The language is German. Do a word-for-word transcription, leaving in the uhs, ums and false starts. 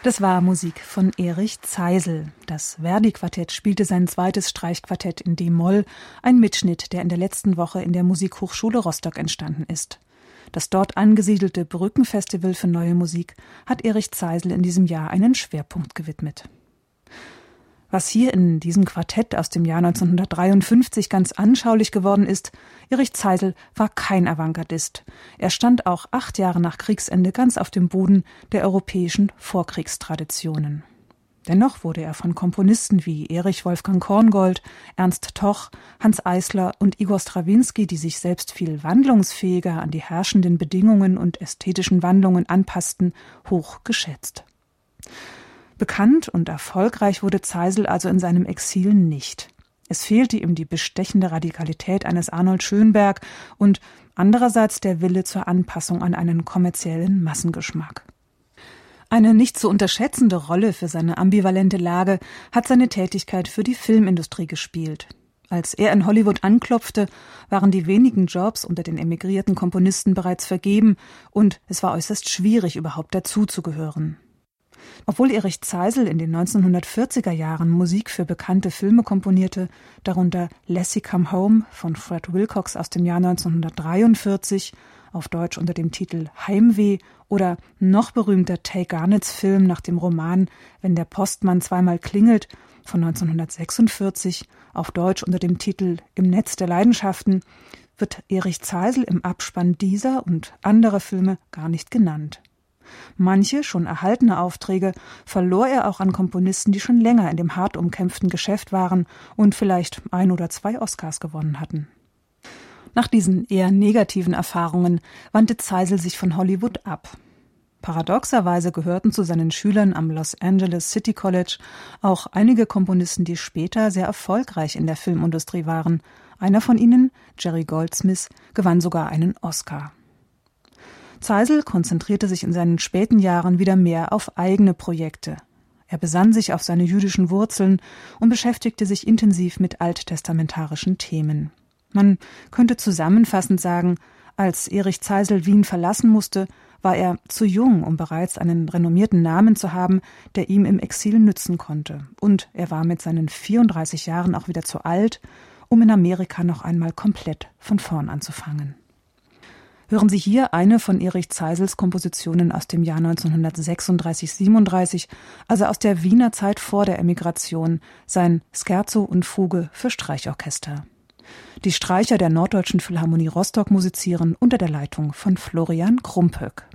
Das war Musik von Erich Zeisel. Das Verdi-Quartett spielte sein zweites Streichquartett in D-Moll, ein Mitschnitt, der in der letzten Woche in der Musikhochschule Rostock entstanden ist. Das dort angesiedelte Brückenfestival für Neue Musik hat Erich Zeisel in diesem Jahr einen Schwerpunkt gewidmet. Was hier in diesem Quartett aus dem Jahr neunzehnhundertdreiundfünfzig ganz anschaulich geworden ist, Erich Zeisel war kein Avantgardist. Er stand auch acht Jahre nach Kriegsende ganz auf dem Boden der europäischen Vorkriegstraditionen. Dennoch wurde er von Komponisten wie Erich Wolfgang Korngold, Ernst Toch, Hanns Eisler und Igor Strawinski, die sich selbst viel wandlungsfähiger an die herrschenden Bedingungen und ästhetischen Wandlungen anpassten, hoch geschätzt. Bekannt und erfolgreich wurde Zeisel also in seinem Exil nicht. Es fehlte ihm die bestechende Radikalität eines Arnold Schönberg und andererseits der Wille zur Anpassung an einen kommerziellen Massengeschmack. Eine nicht zu unterschätzende Rolle für seine ambivalente Lage hat seine Tätigkeit für die Filmindustrie gespielt. Als er in Hollywood anklopfte, waren die wenigen Jobs unter den emigrierten Komponisten bereits vergeben und es war äußerst schwierig, überhaupt dazuzugehören. Obwohl Erich Zeisel in den neunzehnhundertvierziger Jahren Musik für bekannte Filme komponierte, darunter Lassie Come Home von Fred Wilcox aus dem Jahr neunzehnhundertdreiundvierzig, auf Deutsch unter dem Titel Heimweh, oder noch berühmter Tay Garnets Film nach dem Roman Wenn der Postmann zweimal klingelt von neunzehnhundertsechsundvierzig, auf Deutsch unter dem Titel Im Netz der Leidenschaften, wird Erich Zeisel im Abspann dieser und anderer Filme gar nicht genannt. Manche schon erhaltene Aufträge verlor er auch an Komponisten, die schon länger in dem hart umkämpften Geschäft waren und vielleicht ein oder zwei Oscars gewonnen hatten. Nach diesen eher negativen Erfahrungen wandte Zeisel sich von Hollywood ab. Paradoxerweise gehörten zu seinen Schülern am Los Angeles City College auch einige Komponisten, die später sehr erfolgreich in der Filmindustrie waren. Einer von ihnen, Jerry Goldsmith, gewann sogar einen Oscar. Zeisel konzentrierte sich in seinen späten Jahren wieder mehr auf eigene Projekte. Er besann sich auf seine jüdischen Wurzeln und beschäftigte sich intensiv mit alttestamentarischen Themen. Man könnte zusammenfassend sagen, als Erich Zeisel Wien verlassen musste, war er zu jung, um bereits einen renommierten Namen zu haben, der ihm im Exil nützen konnte. Und er war mit seinen vierunddreißig Jahren auch wieder zu alt, um in Amerika noch einmal komplett von vorn anzufangen. Hören Sie hier eine von Erich Zeisels Kompositionen aus dem Jahr neunzehnhundertsechsunddreißig siebenunddreißig, also aus der Wiener Zeit vor der Emigration, sein Scherzo und Fuge für Streichorchester. Die Streicher der Norddeutschen Philharmonie Rostock musizieren unter der Leitung von Florian Krumpöck.